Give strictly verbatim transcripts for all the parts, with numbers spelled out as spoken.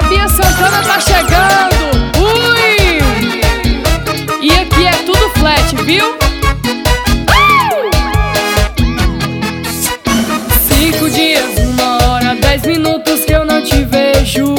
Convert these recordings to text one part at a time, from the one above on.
Bia Santana tá chegando. Ui! E aqui é tudo flat, viu? Cinco dias, uma hora, dez minutos que eu não te vejo.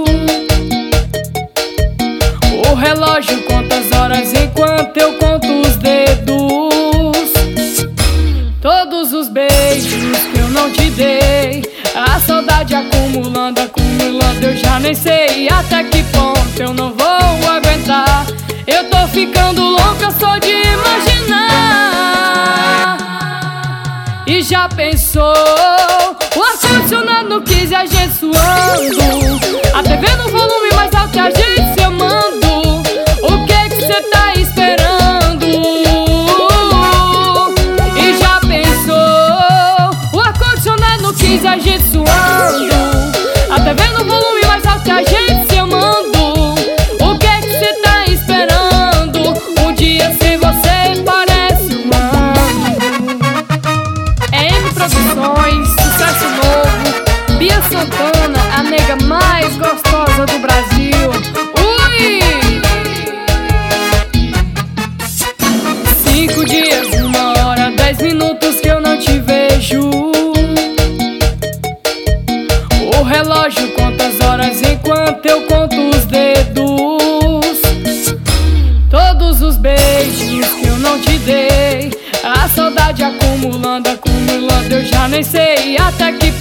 O relógio conta as horas enquanto eu conto os dedos. Todos os beijos que eu não te dei, a saudade acumulando, acumulando, eu já nem sei até que ponto eu não vou aguentar. Eu tô ficando louca só de imaginar. E já pensou, o ar-condicionado no quinze, a gente suando, a T V no volume mais alto e a gente se amando. O que que cê tá esperando? E já pensou, o ar-condicionado no quinze, a gente suando, a T V no volume mais alto e a gente se amando. O que que cê tá esperando? Um dia sem você parece um ano. É M Produções, sucesso novo, Bia Santana, a nega mais gostosa do Brasil. Ui! Cinco dias, uma hora, dez minutos que eu não te vejo. O relógio conta as horas enquanto eu conto os dedos. Todos os beijos que eu não te dei, a saudade acumulando, acumulando, eu já nem sei até que